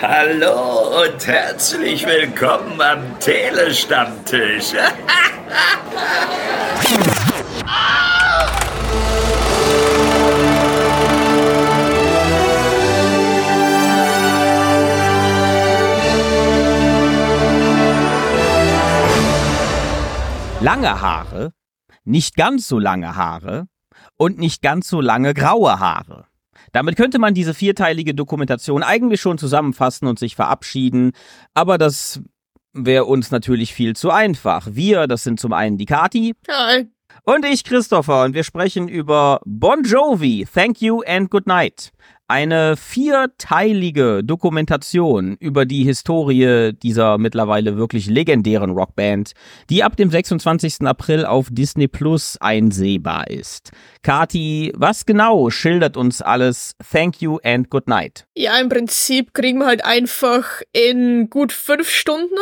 Hallo und herzlich willkommen am Telestammtisch. Lange Haare, nicht ganz so lange Haare und nicht ganz so lange graue Haare. Damit könnte man diese vierteilige Dokumentation eigentlich schon zusammenfassen und sich verabschieden, aber das wäre uns natürlich viel zu einfach. Wir, das sind zum einen die Kati. Hi. Und ich, Christopher, und wir sprechen über Bon Jovi, Thank You and Good Night. Eine vierteilige Dokumentation über die Historie dieser mittlerweile wirklich legendären Rockband, die ab dem 26. April auf Disney Plus einsehbar ist. Kati, was genau schildert uns alles Thank You and Good Night? Ja, im Prinzip kriegen wir halt einfach in gut 5 Stunden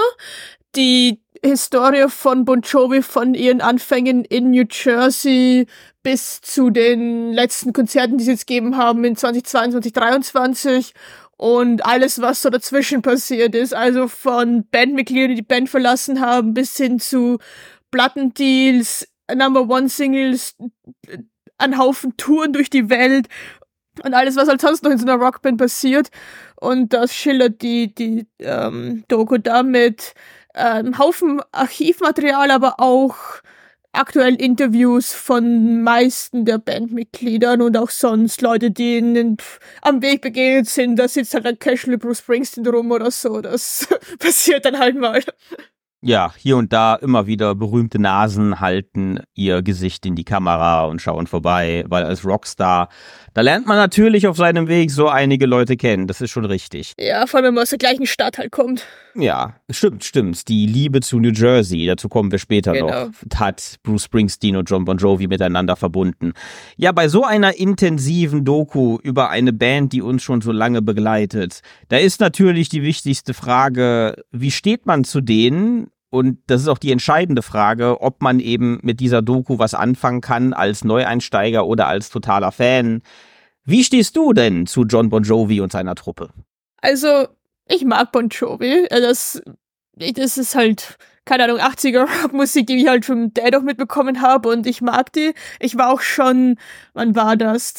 die Historie von Bon Jovi von ihren Anfängen in New Jersey bis zu den letzten Konzerten, die sie jetzt gegeben haben in 2022, 2023 und alles, was so dazwischen passiert ist. Also von Bandmitgliedern, die die Band verlassen haben, bis hin zu Plattendeals, Number-One-Singles, ein Haufen Touren durch die Welt und alles, was halt sonst noch in so einer Rockband passiert. Und das schildert die Doku damit Haufen Archivmaterial, aber auch aktuell Interviews von meisten der Bandmitgliedern und auch sonst Leute, die ihnen am Weg begegnet sind. Da sitzt halt ein Casual Bruce Springsteen rum oder so. Das passiert dann halt mal. Ja, hier und da immer wieder berühmte Nasen halten ihr Gesicht in die Kamera und schauen vorbei, weil als Rockstar, da lernt man natürlich auf seinem Weg so einige Leute kennen, das ist schon richtig. Ja, vor allem, wenn man aus der gleichen Stadt halt kommt. Ja, stimmt. Die Liebe zu New Jersey, dazu kommen wir später noch, hat Bruce Springsteen und John Bon Jovi miteinander verbunden. Ja, bei so einer intensiven Doku über eine Band, die uns schon so lange begleitet, da ist natürlich die wichtigste Frage, wie steht man zu denen? Und das ist auch die entscheidende Frage, ob man eben mit dieser Doku was anfangen kann als Neueinsteiger oder als totaler Fan. Wie stehst du denn zu John Bon Jovi und seiner Truppe? Also, ich mag Bon Jovi. Das ist halt, keine Ahnung, 80er-Rock-Musik, die ich halt vom Dad auch mitbekommen habe und ich mag die. Ich war auch schon, wann war das?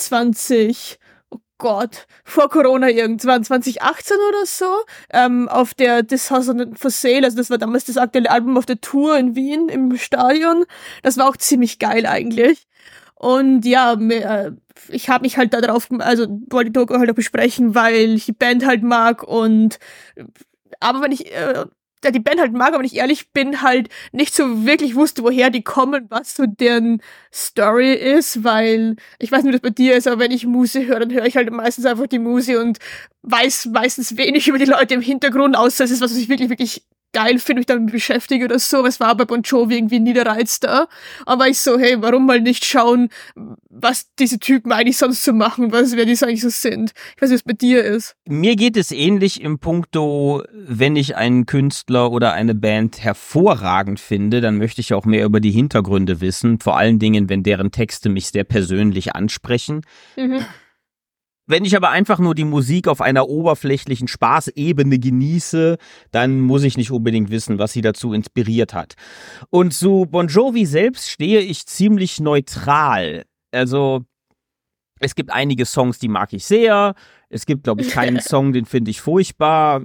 Vor Corona irgendwann, 2018 oder so, auf der This House for Sale, also das war damals das aktuelle Album auf der Tour in Wien im Stadion. Das war auch ziemlich geil eigentlich. Und ja, ich habe mich halt da drauf, also wollte die Doku halt auch besprechen, weil ich die Band halt mag und aber wenn ich die Band halt mag, aber wenn ich ehrlich bin, halt nicht so wirklich wusste, woher die kommen, was so deren Story ist, weil, ich weiß nicht, wie das bei dir ist, aber wenn ich Musik höre, dann höre ich halt meistens einfach die Musik und weiß meistens wenig über die Leute im Hintergrund, außer es ist was ich wirklich, wirklich geil finde, mich damit beschäftige oder so. Es war bei Bon Jovi irgendwie nie der Reiz da. Aber ich so, hey, warum mal nicht schauen, was diese Typen eigentlich sonst so machen, wer die so eigentlich so sind. Ich weiß nicht, was bei dir ist. Mir geht es ähnlich im Punkto, wenn ich einen Künstler oder eine Band hervorragend finde, dann möchte ich auch mehr über die Hintergründe wissen. Vor allen Dingen, wenn deren Texte mich sehr persönlich ansprechen. Mhm. Wenn ich aber einfach nur die Musik auf einer oberflächlichen Spaßebene genieße, dann muss ich nicht unbedingt wissen, was sie dazu inspiriert hat. Und zu Bon Jovi selbst stehe ich ziemlich neutral. Also, es gibt einige Songs, die mag ich sehr. Es gibt, glaube ich, keinen Song, den finde ich furchtbar.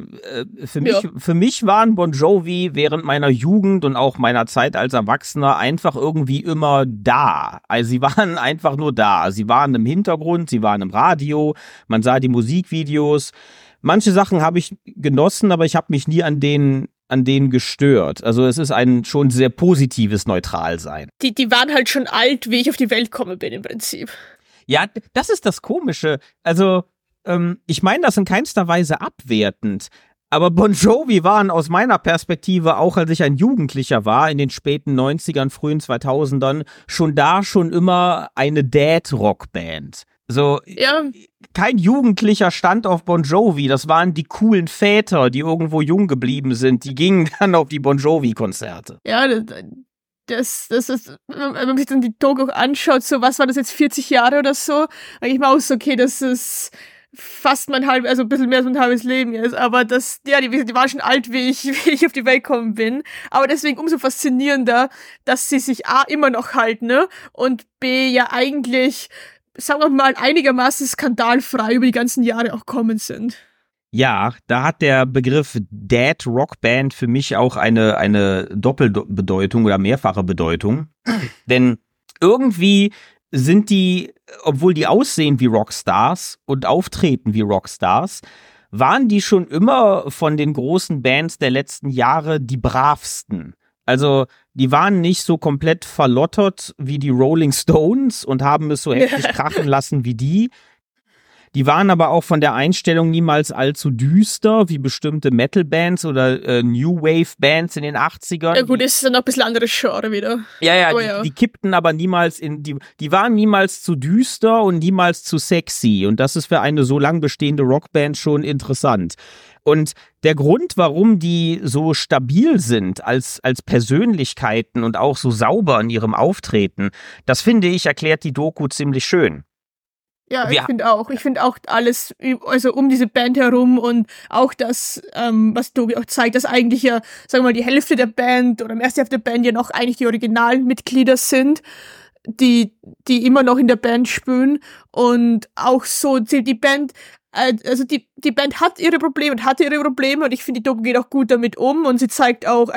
Für mich waren Bon Jovi während meiner Jugend und auch meiner Zeit als Erwachsener einfach irgendwie immer da. Also sie waren einfach nur da. Sie waren im Hintergrund, sie waren im Radio, man sah die Musikvideos. Manche Sachen habe ich genossen, aber ich habe mich nie an denen gestört. Also es ist ein schon sehr positives Neutralsein. Die waren halt schon alt, wie ich auf die Welt gekommen bin im Prinzip. Ja, das ist das Komische. Also ich meine das in keinster Weise abwertend, aber Bon Jovi waren aus meiner Perspektive, auch als ich ein Jugendlicher war, in den späten 90ern, frühen 2000ern, schon immer eine Dad-Rock-Band. So, ja. Kein Jugendlicher stand auf Bon Jovi, das waren die coolen Väter, die irgendwo jung geblieben sind, die gingen dann auf die Bon Jovi-Konzerte. Ja, das ist, wenn man sich dann die Doku anschaut, so, was war das jetzt, 40 Jahre oder so, denke ich mir auch so, okay, das ist fast also ein bisschen mehr als mein halbes Leben ist, aber die war schon alt, wie ich auf die Welt gekommen bin, aber deswegen umso faszinierender, dass sie sich A, immer noch halten, ne, und B, ja eigentlich, sagen wir mal, einigermaßen skandalfrei über die ganzen Jahre auch kommen sind. Ja, da hat der Begriff Dad Rock Band für mich auch eine Doppelbedeutung oder mehrfache Bedeutung, denn irgendwie sind die, obwohl die aussehen wie Rockstars und auftreten wie Rockstars, waren die schon immer von den großen Bands der letzten Jahre die bravsten. Also die waren nicht so komplett verlottert wie die Rolling Stones und haben es so heftig krachen lassen wie die. Die waren aber auch von der Einstellung niemals allzu düster, wie bestimmte Metal-Bands oder New Wave-Bands in den 80ern. Ja gut, ist dann noch ein bisschen anderes Genre wieder. Ja, die kippten aber niemals die waren niemals zu düster und niemals zu sexy. Und das ist für eine so lang bestehende Rockband schon interessant. Und der Grund, warum die so stabil sind als Persönlichkeiten und auch so sauber in ihrem Auftreten, das finde ich, erklärt die Doku ziemlich schön. Ja, ich finde auch alles, also um diese Band herum und auch das, was Tobi auch zeigt, dass eigentlich ja, sagen wir mal, die Hälfte der Band oder im ersten Hälfte der Band ja noch eigentlich die Originalmitglieder sind, die immer noch in der Band spielen und auch so die Band, also die Band hat ihre Probleme und ich finde, die Doku geht auch gut damit um und sie zeigt auch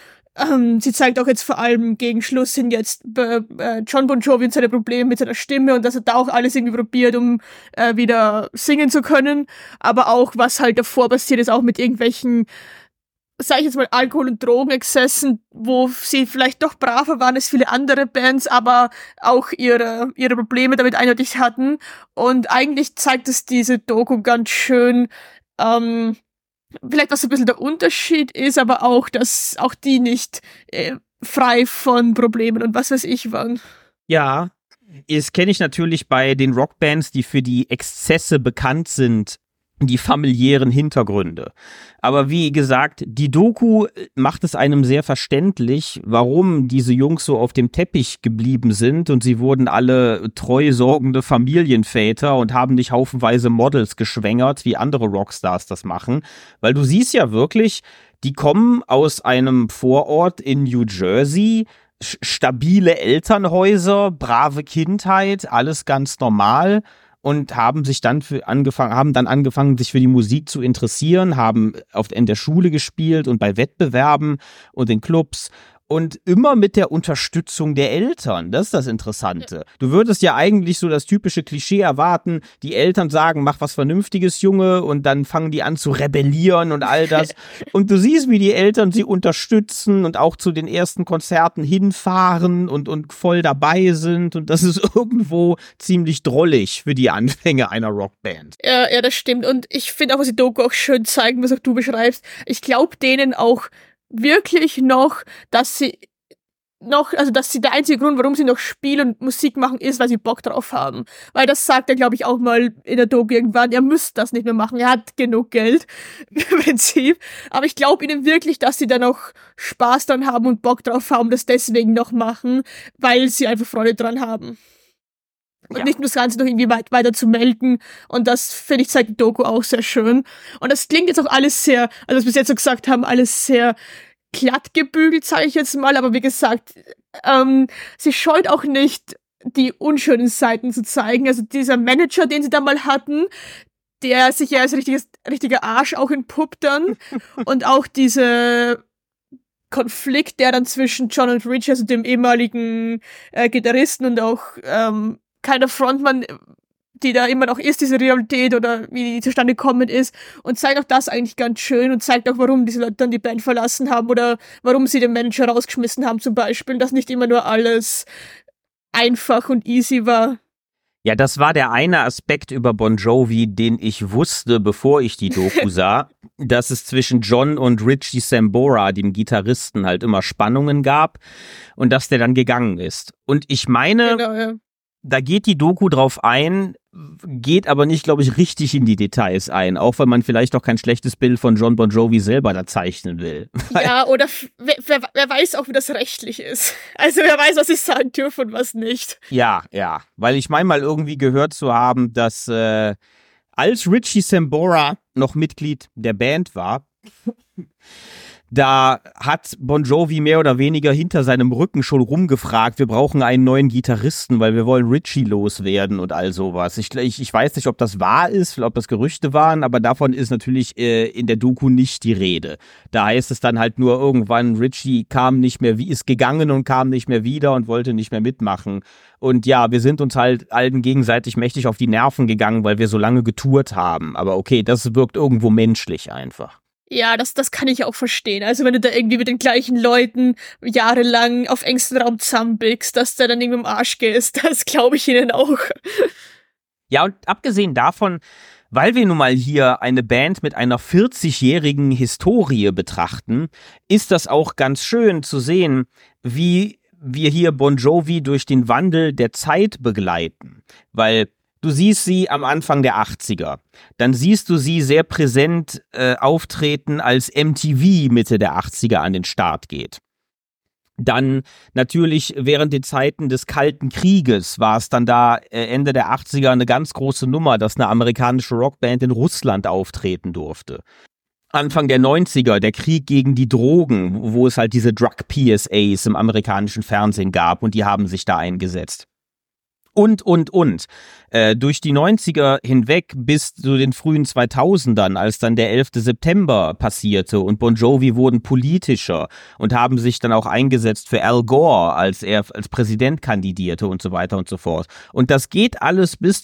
jetzt vor allem gegen Schluss hin jetzt Jon Bon Jovi und seine Probleme mit seiner Stimme und dass er da auch alles irgendwie probiert, um wieder singen zu können. Aber auch, was halt davor passiert ist, auch mit irgendwelchen, sag ich jetzt mal, Alkohol- und Drogenexzessen, wo sie vielleicht doch braver waren als viele andere Bands, aber auch ihre Probleme damit eindeutig hatten. Und eigentlich zeigt es diese Doku ganz schön, vielleicht was ein bisschen der Unterschied ist, aber auch, dass auch die nicht frei von Problemen und was weiß ich waren. Ja, das kenne ich natürlich bei den Rockbands, die für die Exzesse bekannt sind, die familiären Hintergründe. Aber wie gesagt, die Doku macht es einem sehr verständlich, warum diese Jungs so auf dem Teppich geblieben sind und sie wurden alle treu sorgende Familienväter und haben nicht haufenweise Models geschwängert, wie andere Rockstars das machen. Weil du siehst ja wirklich, die kommen aus einem Vorort in New Jersey, stabile Elternhäuser, brave Kindheit, alles ganz normal. Und haben dann angefangen, sich für die Musik zu interessieren, haben in der Schule gespielt und bei Wettbewerben und in Clubs und immer mit der Unterstützung der Eltern. Das ist das Interessante. Ja. Du würdest ja eigentlich so das typische Klischee erwarten, die Eltern sagen, mach was Vernünftiges, Junge, und dann fangen die an zu rebellieren und all das. Und du siehst, wie die Eltern sie unterstützen und auch zu den ersten Konzerten hinfahren und voll dabei sind. Und das ist irgendwo ziemlich drollig für die Anfänge einer Rockband. Ja, das stimmt. Und ich finde auch, was die Doku auch schön zeigen, was auch du beschreibst. Ich glaube denen auch wirklich noch, dass sie der einzige Grund, warum sie noch spielen und Musik machen, ist, weil sie Bock drauf haben. Weil das sagt er, glaube ich, auch mal in der Doku irgendwann, er müsste das nicht mehr machen, er hat genug Geld, im Prinzip. Aber ich glaube ihnen wirklich, dass sie da noch Spaß dran haben und Bock drauf haben, das deswegen noch machen, weil sie einfach Freude dran haben. Und nicht nur das Ganze noch irgendwie weiter zu melden. Und das, finde ich, zeigt die Doku auch sehr schön. Und das klingt jetzt auch alles sehr, also was wir bis jetzt so gesagt haben, alles sehr glatt gebügelt, sage ich jetzt mal. Aber wie gesagt, sie scheut auch nicht, die unschönen Seiten zu zeigen. Also dieser Manager, den sie da mal hatten, der sich ja als richtiger Arsch auch entpuppt dann. Und auch diese Konflikt, der dann zwischen Jon und Rich, also dem ehemaligen Gitarristen und auch keiner Frontmann, die da immer noch ist, diese Realität oder wie die zustande gekommen ist, und zeigt auch das eigentlich ganz schön und zeigt auch, warum diese Leute dann die Band verlassen haben oder warum sie den Manager rausgeschmissen haben zum Beispiel, dass nicht immer nur alles einfach und easy war. Ja, das war der eine Aspekt über Bon Jovi, den ich wusste, bevor ich die Doku sah, dass es zwischen Jon und Richie Sambora, dem Gitarristen, halt immer Spannungen gab und dass der dann gegangen ist. Und ich meine, genau, ja. Da geht die Doku drauf ein, geht aber nicht, glaube ich, richtig in die Details ein, auch weil man vielleicht auch kein schlechtes Bild von Jon Bon Jovi selber da zeichnen will. Ja, oder wer weiß auch, wie das rechtlich ist. Also wer weiß, was ich sagen dürfe und was nicht. Ja, weil ich meine mal irgendwie gehört zu haben, dass als Richie Sambora noch Mitglied der Band war, da hat Bon Jovi mehr oder weniger hinter seinem Rücken schon rumgefragt, wir brauchen einen neuen Gitarristen, weil wir wollen Richie loswerden und all sowas. Ich weiß nicht, ob das wahr ist, ob das Gerüchte waren, aber davon ist natürlich in der Doku nicht die Rede. Da heißt es dann halt nur irgendwann, Richie ist gegangen und kam nicht mehr wieder und wollte nicht mehr mitmachen. Und ja, wir sind uns halt allen gegenseitig mächtig auf die Nerven gegangen, weil wir so lange getourt haben. Aber okay, das wirkt irgendwo menschlich einfach. Ja, das kann ich auch verstehen. Also wenn du da irgendwie mit den gleichen Leuten jahrelang auf engstem Raum zusammenbiegst, dass du dann irgendwie im Arsch gehst, das glaube ich ihnen auch. Ja, und abgesehen davon, weil wir nun mal hier eine Band mit einer 40-jährigen Historie betrachten, ist das auch ganz schön zu sehen, wie wir hier Bon Jovi durch den Wandel der Zeit begleiten. Weil du siehst sie am Anfang der 80er. Dann siehst du sie sehr präsent auftreten, als MTV Mitte der 80er an den Start geht. Dann natürlich während den Zeiten des Kalten Krieges war es dann da Ende der 80er eine ganz große Nummer, dass eine amerikanische Rockband in Russland auftreten durfte. Anfang der 90er, der Krieg gegen die Drogen, wo es halt diese Drug-PSAs im amerikanischen Fernsehen gab und die haben sich da eingesetzt. Und. Durch die 90er hinweg bis zu den frühen 2000ern, als dann der 11. September passierte und Bon Jovi wurden politischer und haben sich dann auch eingesetzt für Al Gore, als er als Präsident kandidierte und so weiter und so fort. Und das geht alles bis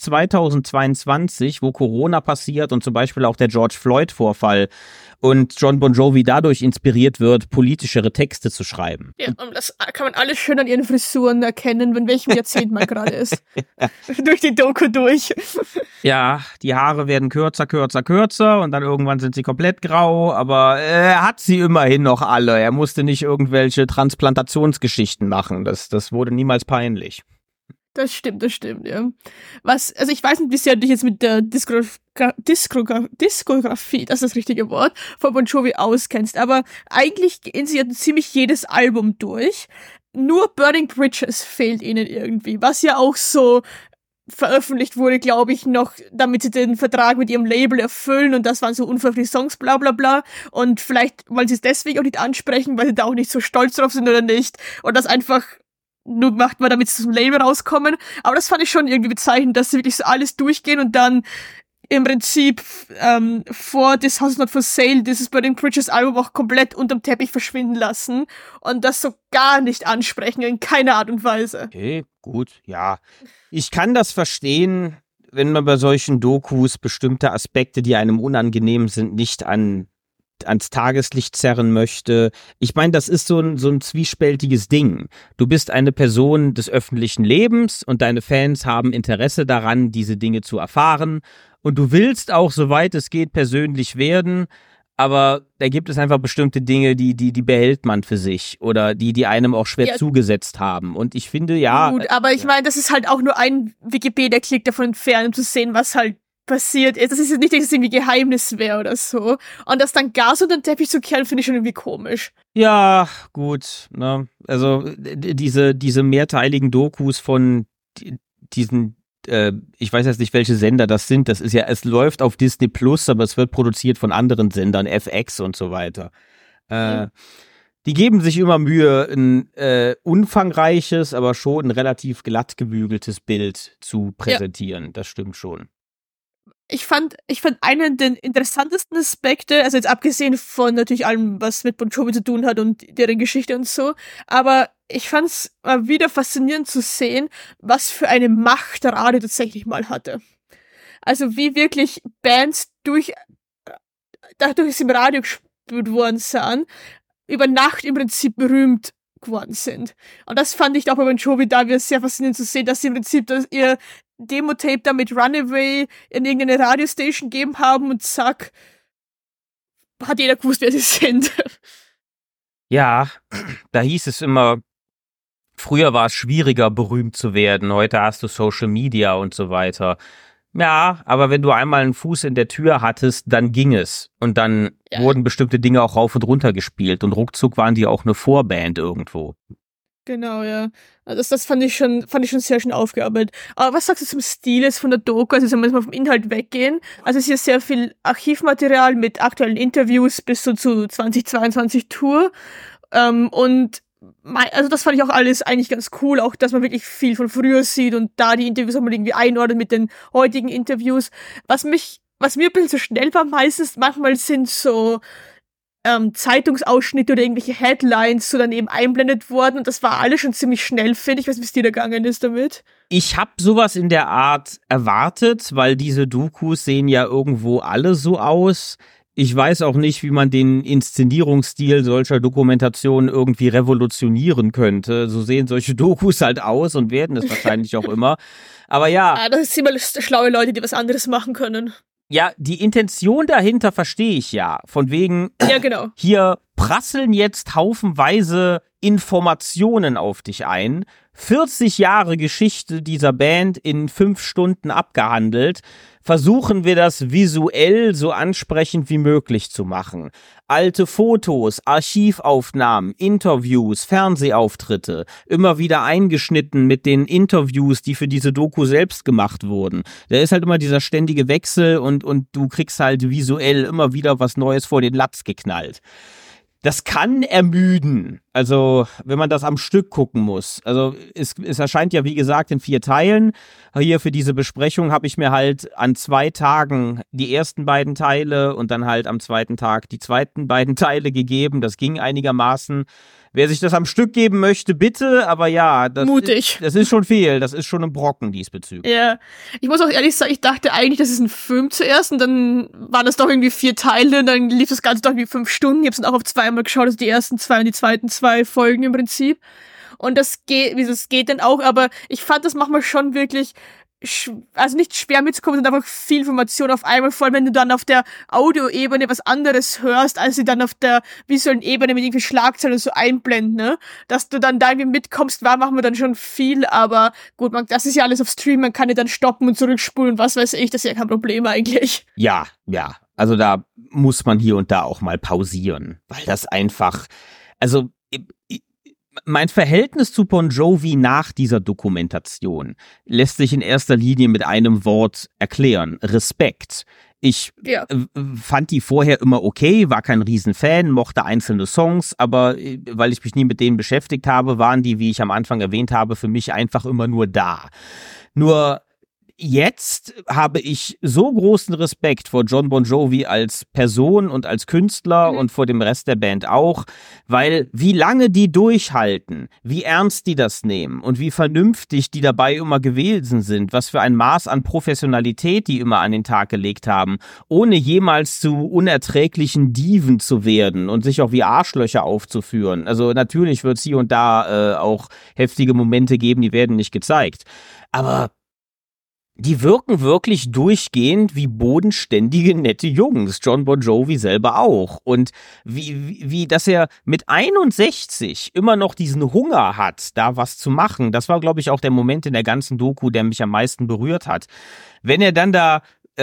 2022, wo Corona passiert und zum Beispiel auch der George Floyd-Vorfall und John Bon Jovi dadurch inspiriert wird, politischere Texte zu schreiben. Ja, und das kann man alles schön an ihren Frisuren erkennen, in welchem Jahrzehnt man gerade ist. Durch die Doku durch. Ja, die Haare werden kürzer und dann irgendwann sind sie komplett grau, aber er hat sie immerhin noch alle. Er musste nicht irgendwelche Transplantationsgeschichten machen. Das wurde niemals peinlich. Das stimmt, ja. Also ich weiß nicht, wie sehr du dich jetzt mit der Diskografie, das ist das richtige Wort, von Bon Jovi auskennst, aber eigentlich gehen sie ja ziemlich jedes Album durch. Nur Burning Bridges fehlt ihnen irgendwie, was ja auch so veröffentlicht wurde, glaube ich, noch, damit sie den Vertrag mit ihrem Label erfüllen und das waren so unveröffentlichte Songs, bla bla bla. Und vielleicht wollen sie es deswegen auch nicht ansprechen, weil sie da auch nicht so stolz drauf sind oder nicht. Und das einfach nur gemacht war, damit sie zum Label rauskommen. Aber das fand ich schon irgendwie bezeichnend, dass sie wirklich so alles durchgehen und dann im Prinzip vor This House Is Not For Sale dieses Burning Bridges Album auch komplett unterm Teppich verschwinden lassen und das so gar nicht ansprechen, in keiner Art und Weise. Okay, gut, ja. Ich kann das verstehen, wenn man bei solchen Dokus bestimmte Aspekte, die einem unangenehm sind, nicht ans Tageslicht zerren möchte. Ich meine, das ist so ein zwiespältiges Ding. Du bist eine Person des öffentlichen Lebens und deine Fans haben Interesse daran, diese Dinge zu erfahren. Und du willst auch, soweit es geht, persönlich werden, aber da gibt es einfach bestimmte Dinge, die behält man für sich oder die einem auch schwer zugesetzt haben. Und ich finde, ja. Gut, aber ich meine, das ist halt auch nur ein Wikipedia-Klick davon entfernt, um zu sehen, was halt passiert ist. Das ist jetzt nicht, dass es irgendwie Geheimnis wäre oder so. Und das dann Gas unter den Teppich zu kehren, finde ich schon irgendwie komisch. Ja, gut, ne? Also diese mehrteiligen Dokus von diesen ich weiß jetzt nicht, welche Sender das sind. Das ist ja, es läuft auf Disney Plus, aber es wird produziert von anderen Sendern, FX und so weiter. Die geben sich immer Mühe, ein umfangreiches, aber schon ein relativ glatt gebügeltes Bild zu präsentieren. Ja. Das stimmt schon. Ich fand einen der interessantesten Aspekte, also jetzt abgesehen von natürlich allem, was mit Bon Jovi zu tun hat und deren Geschichte und so, aber ich fand's mal wieder faszinierend zu sehen, was für eine Macht Radio tatsächlich mal hatte. Also wie wirklich Bands dadurch, dass sie im Radio gespielt worden sind, über Nacht im Prinzip berühmt geworden sind. Und das fand ich auch bei Bon Jovi da sehr faszinierend zu sehen, dass sie im Prinzip ihr Demo-Tape da mit Runaway in irgendeine Radiostation gegeben haben und zack, hat jeder gewusst, wer sie sind. Ja, da hieß es immer, früher war es schwieriger, berühmt zu werden. Heute hast du Social Media und so weiter. Ja, aber wenn du einmal einen Fuß in der Tür hattest, dann ging es. Und dann wurden bestimmte Dinge auch rauf und runter gespielt. Und ruckzuck waren die auch eine Vorband irgendwo. Genau, ja. Also das fand ich schon sehr schön aufgearbeitet. Aber was sagst du zum Stil jetzt von der Doku? Also, wenn wir jetzt mal vom Inhalt weggehen. Also, es ist ja sehr viel Archivmaterial mit aktuellen Interviews bis so zu 2022 Tour. Also das fand ich auch alles eigentlich ganz cool, auch dass man wirklich viel von früher sieht und da die Interviews auch mal irgendwie einordnet mit den heutigen Interviews. Was mir ein bisschen zu schnell war manchmal sind so Zeitungsausschnitte oder irgendwelche Headlines so dann eben einblendet worden und das war alles schon ziemlich schnell, finde ich. Ich weiß nicht, wie es dir da gegangen ist damit. Ich habe sowas in der Art erwartet, weil diese Dokus sehen ja irgendwo alle so aus. Ich weiß auch nicht, wie man den Inszenierungsstil solcher Dokumentationen irgendwie revolutionieren könnte. So sehen solche Dokus halt aus und werden es wahrscheinlich auch immer. Aber ja. Das sind immer schlaue Leute, die was anderes machen können. Ja, die Intention dahinter verstehe ich ja. Von wegen, ja, genau. Hier prasseln jetzt haufenweise Informationen auf dich ein. 40 Jahre Geschichte dieser Band in 5 Stunden abgehandelt. Versuchen wir das visuell so ansprechend wie möglich zu machen. Alte Fotos, Archivaufnahmen, Interviews, Fernsehauftritte, immer wieder eingeschnitten mit den Interviews, die für diese Doku selbst gemacht wurden. Da ist halt immer dieser ständige Wechsel und du kriegst halt visuell immer wieder was Neues vor den Latz geknallt. Das kann ermüden, also wenn man das am Stück gucken muss. Also es erscheint ja wie gesagt in 4 Teilen. Hier für diese Besprechung habe ich mir halt an 2 Tagen die ersten beiden Teile und dann halt am zweiten Tag die zweiten beiden Teile gegeben. Das ging einigermaßen. Wer sich das am Stück geben möchte, bitte, aber ja, das ist schon viel, das ist schon ein Brocken diesbezüglich. Ja, ich muss auch ehrlich sagen, ich dachte eigentlich, das ist ein Film zuerst und dann waren das doch irgendwie 4 Teile und dann lief das Ganze doch irgendwie 5 Stunden. Ich habe es dann auch auf 2-mal geschaut, also die ersten 2 und die zweiten 2 Folgen im Prinzip. Und das geht dann auch, aber ich fand das manchmal schon wirklich also nicht schwer mitzukommen, sondern einfach viel Information auf einmal, vor allem wenn du dann auf der Audioebene was anderes hörst, als sie dann auf der visuellen Ebene mit irgendwie Schlagzeilen so einblenden, ne? Dass du dann da irgendwie mitkommst, machen wir dann schon viel, aber gut, das ist ja alles auf Stream, man kann ja dann stoppen und zurückspulen, was weiß ich, das ist ja kein Problem eigentlich. Ja, also da muss man hier und da auch mal pausieren, weil das einfach, also mein Verhältnis zu Bon Jovi nach dieser Dokumentation lässt sich in erster Linie mit einem Wort erklären. Respekt. Ich fand die vorher immer okay, war kein Riesenfan, mochte einzelne Songs, aber weil ich mich nie mit denen beschäftigt habe, waren die, wie ich am Anfang erwähnt habe, für mich einfach immer nur da. Nur jetzt habe ich so großen Respekt vor Jon Bon Jovi als Person und als Künstler und vor dem Rest der Band auch, weil wie lange die durchhalten, wie ernst die das nehmen und wie vernünftig die dabei immer gewesen sind, was für ein Maß an Professionalität die immer an den Tag gelegt haben, ohne jemals zu unerträglichen Diven zu werden und sich auch wie Arschlöcher aufzuführen. Also natürlich wird es hier und da auch heftige Momente geben, die werden nicht gezeigt. Aber die wirken wirklich durchgehend wie bodenständige, nette Jungs. Jon Bon Jovi selber auch. Und wie dass er mit 61 immer noch diesen Hunger hat, da was zu machen. Das war, glaube ich, auch der Moment in der ganzen Doku, der mich am meisten berührt hat. Wenn er dann da,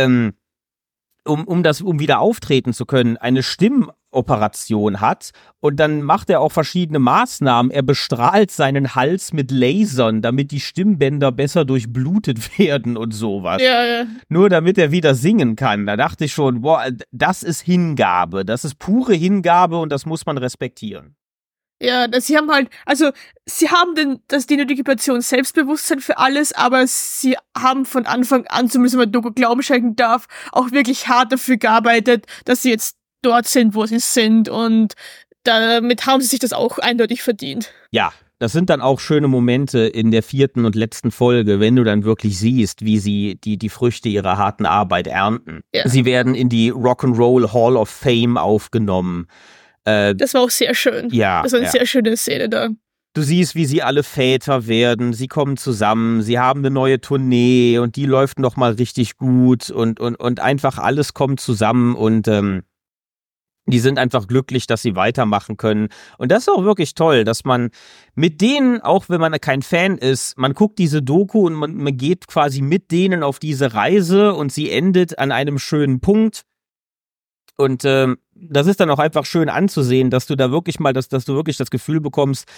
um wieder auftreten zu können, eine Stimmoperation hat und dann macht er auch verschiedene Maßnahmen. Er bestrahlt seinen Hals mit Lasern, damit die Stimmbänder besser durchblutet werden und sowas. Ja. Nur damit er wieder singen kann. Da dachte ich schon, boah, das ist Hingabe. Das ist pure Hingabe und das muss man respektieren. Ja, sie haben die nötige Portion Selbstbewusstsein für alles, aber sie haben von Anfang an, zumindest wenn man Doku Glauben schenken darf, auch wirklich hart dafür gearbeitet, dass sie jetzt dort sind, wo sie sind und damit haben sie sich das auch eindeutig verdient. Ja, das sind dann auch schöne Momente in der 4. und letzten Folge, wenn du dann wirklich siehst, wie sie die Früchte ihrer harten Arbeit ernten. Ja. Sie werden in die Rock'n'Roll Hall of Fame aufgenommen. Das war auch sehr schön. Ja, das war eine sehr schöne Szene da. Du siehst, wie sie alle Väter werden, sie kommen zusammen, sie haben eine neue Tournee und die läuft noch mal richtig gut und einfach alles kommt zusammen und die sind einfach glücklich, dass sie weitermachen können. Und das ist auch wirklich toll, dass man mit denen, auch wenn man kein Fan ist, man guckt diese Doku und man geht quasi mit denen auf diese Reise und sie endet an einem schönen Punkt. Und das ist dann auch einfach schön anzusehen, dass du da wirklich mal, dass du wirklich das Gefühl bekommst,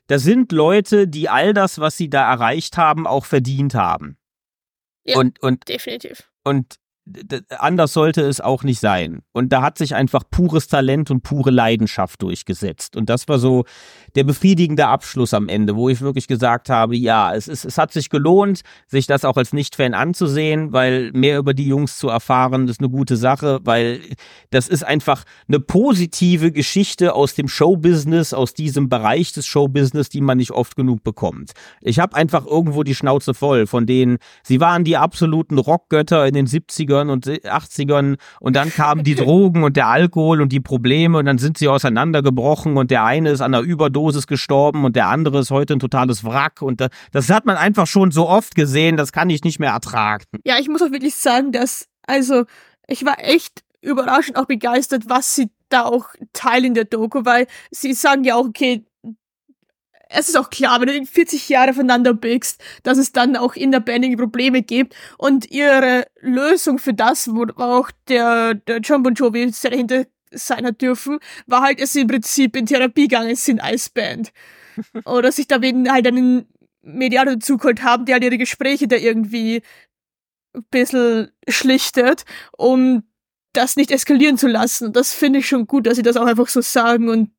das sind Leute, die all das, was sie da erreicht haben, auch verdient haben. Ja, und definitiv. Und anders sollte es auch nicht sein. Und da hat sich einfach pures Talent und pure Leidenschaft durchgesetzt. Und das war so der befriedigende Abschluss am Ende, wo ich wirklich gesagt habe, ja, es hat sich gelohnt, sich das auch als Nicht-Fan anzusehen, weil mehr über die Jungs zu erfahren, ist eine gute Sache, weil das ist einfach eine positive Geschichte aus dem Showbusiness, aus diesem Bereich des Showbusiness, die man nicht oft genug bekommt. Ich habe einfach irgendwo die Schnauze voll von denen, sie waren die absoluten Rockgötter in den 70ern und 80ern und dann kamen die Drogen und der Alkohol und die Probleme und dann sind sie auseinandergebrochen und der eine ist an einer Überdosis gestorben und der andere ist heute ein totales Wrack und das hat man einfach schon so oft gesehen, das kann ich nicht mehr ertragen. Ja, ich muss auch wirklich sagen, ich war echt überraschend auch begeistert, was sie da auch teilen in der Doku, weil sie sagen ja auch, okay, es ist auch klar, wenn du 40 Jahre voneinander bist, dass es dann auch in der Band Probleme gibt. Und ihre Lösung für das, wo auch der John Bon Jovi sehr dahinter sein hat dürfen, war halt, dass sie im Prinzip in Therapie gegangen sind als Band. Oder sich da halt einen Mediator dazugeholt haben, der halt ihre Gespräche da irgendwie ein bisschen schlichtet, um das nicht eskalieren zu lassen. Und das finde ich schon gut, dass sie das auch einfach so sagen und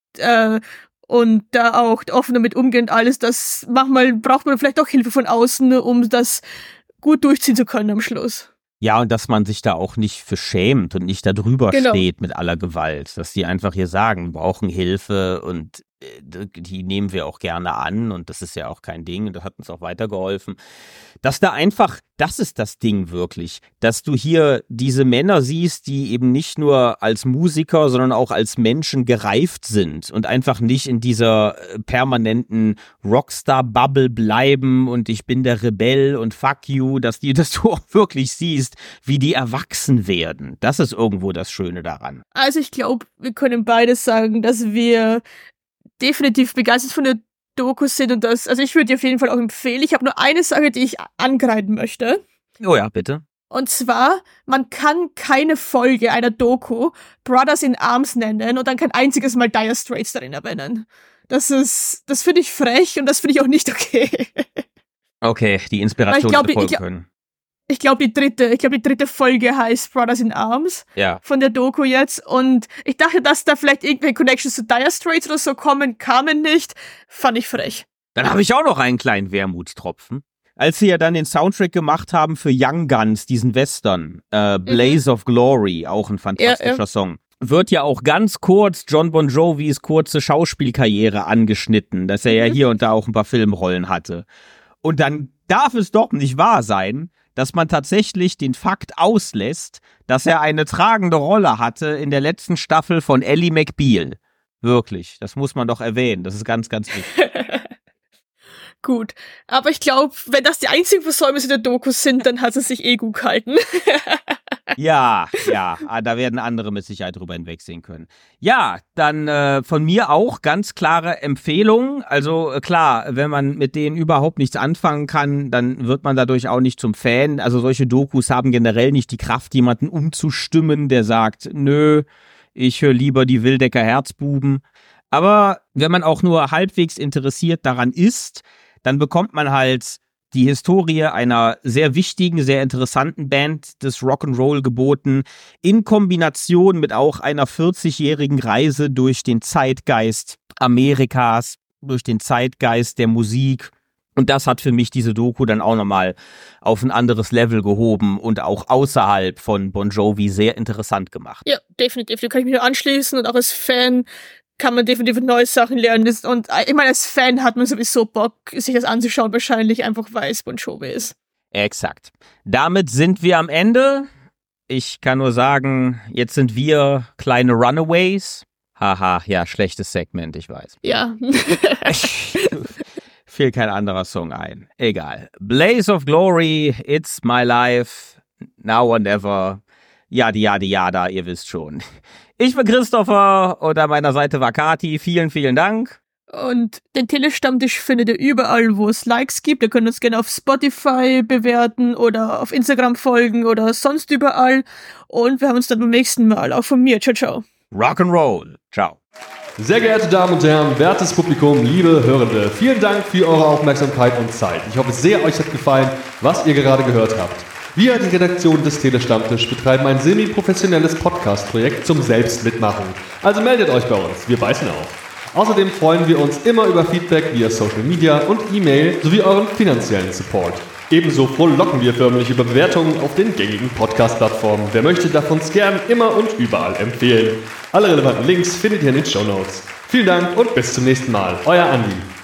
da auch offen damit umgehen und alles, das manchmal braucht man vielleicht auch Hilfe von außen, um das gut durchziehen zu können am Schluss. Ja, und dass man sich da auch nicht für schämt und nicht da drüber steht mit aller Gewalt, dass die einfach hier sagen, wir brauchen Hilfe und die nehmen wir auch gerne an und das ist ja auch kein Ding und das hat uns auch weitergeholfen. Dass da einfach, das ist das Ding wirklich, dass du hier diese Männer siehst, die eben nicht nur als Musiker, sondern auch als Menschen gereift sind und einfach nicht in dieser permanenten Rockstar-Bubble bleiben und ich bin der Rebell und fuck you, dass du auch wirklich siehst, wie die erwachsen werden. Das ist irgendwo das Schöne daran. Also ich glaube, wir können beide sagen, dass wir definitiv begeistert von der Doku sind und das, also ich würde die auf jeden Fall auch empfehlen. Ich habe nur eine Sache, die ich angreifen möchte. Oh ja, bitte. Und zwar, man kann keine Folge einer Doku Brothers in Arms nennen und dann kein einziges Mal Dire Straits darin erwähnen. Das finde ich frech und das finde ich auch nicht okay. Okay, die Inspiration hätte folgen können. Ich glaube, die dritte Folge heißt Brothers in Arms von der Doku jetzt. Und ich dachte, dass da vielleicht irgendwelche Connections zu Dire Straits oder so kamen nicht. Fand ich frech. Dann habe ich auch noch einen kleinen Wermutstropfen. Als sie ja dann den Soundtrack gemacht haben für Young Guns, diesen Western, Blaze of Glory, auch ein fantastischer Song, wird ja auch ganz kurz John Bon Jovis kurze Schauspielkarriere angeschnitten, dass er ja hier und da auch ein paar Filmrollen hatte. Und dann darf es doch nicht wahr sein, dass man tatsächlich den Fakt auslässt, dass er eine tragende Rolle hatte in der letzten Staffel von Ally McBeal. Wirklich, das muss man doch erwähnen, das ist ganz, ganz wichtig. Gut, aber ich glaube, wenn das die einzigen Versäumnisse der Doku sind, dann hat es sich gut gehalten. Ja, da werden andere mit Sicherheit drüber hinwegsehen können. Ja, dann von mir auch ganz klare Empfehlung. Also klar, wenn man mit denen überhaupt nichts anfangen kann, dann wird man dadurch auch nicht zum Fan. Also solche Dokus haben generell nicht die Kraft, jemanden umzustimmen, der sagt, nö, ich höre lieber die Wildecker Herzbuben. Aber wenn man auch nur halbwegs interessiert daran ist, dann bekommt man halt die Historie einer sehr wichtigen, sehr interessanten Band des Rock'n'Roll geboten, in Kombination mit auch einer 40-jährigen Reise durch den Zeitgeist Amerikas, durch den Zeitgeist der Musik. Und das hat für mich diese Doku dann auch nochmal auf ein anderes Level gehoben und auch außerhalb von Bon Jovi sehr interessant gemacht. Ja, definitiv. Da kann ich mich nur anschließen und auch als Fan kann man definitiv neue Sachen lernen. Und ich meine, als Fan hat man sowieso Bock, sich das anzuschauen, wahrscheinlich einfach, weil es Bon Jovi ist. Exakt. Damit sind wir am Ende. Ich kann nur sagen, jetzt sind wir kleine Runaways. Haha, ja, schlechtes Segment, ich weiß. Ja. Fiel kein anderer Song ein. Egal. Blaze of Glory, It's My Life, Now or Never. Yada, ihr wisst schon. Ich bin Christopher und an meiner Seite war Kati. Vielen, vielen Dank. Und den Telestammtisch findet ihr überall, wo es Likes gibt. Ihr könnt uns gerne auf Spotify bewerten oder auf Instagram folgen oder sonst überall. Und wir haben uns dann beim nächsten Mal. Auch von mir. Ciao, ciao. Rock'n'Roll. Ciao. Sehr geehrte Damen und Herren, wertes Publikum, liebe Hörende, vielen Dank für eure Aufmerksamkeit und Zeit. Ich hoffe sehr, euch hat gefallen, was ihr gerade gehört habt. Wir, die Redaktion des Telestammtisch, betreiben ein semi-professionelles Podcast-Projekt zum Selbstmitmachen. Also meldet euch bei uns, wir beißen auf. Außerdem freuen wir uns immer über Feedback via Social Media und E-Mail sowie euren finanziellen Support. Ebenso frohlocken wir förmlich über Bewertungen auf den gängigen Podcast-Plattformen. Wer möchte, darf uns gern immer und überall empfehlen. Alle relevanten Links findet ihr in den Shownotes. Vielen Dank und bis zum nächsten Mal. Euer Andi.